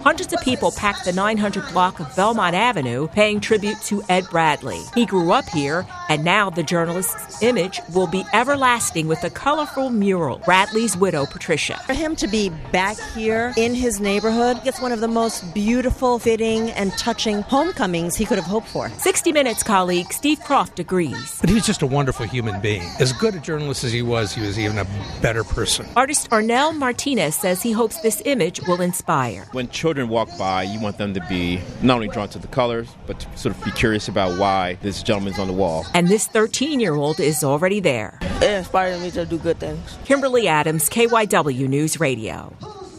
Hundreds of people packed the 900 block of Belmont Avenue, paying tribute to Ed Bradley. He grew up here, and now the journalist's image will be everlasting with a colorful mural. Bradley's widow, Patricia. For him to be back here in his neighborhood, it's one of the most beautiful, fitting, and touching homecomings he could have hoped for. 60 Minutes colleague Steve Croft agrees. But he was just a wonderful human being. As good a journalist as he was even a better person. Artist Arnel Martinez says he hopes this image will inspire. When children walk by, you want them to be not only drawn to the colors, but to sort of be curious about why this gentleman's on the wall. And this 13-year-old is already there. It inspires me to do good things. Kimberly Adams, KYW News Radio.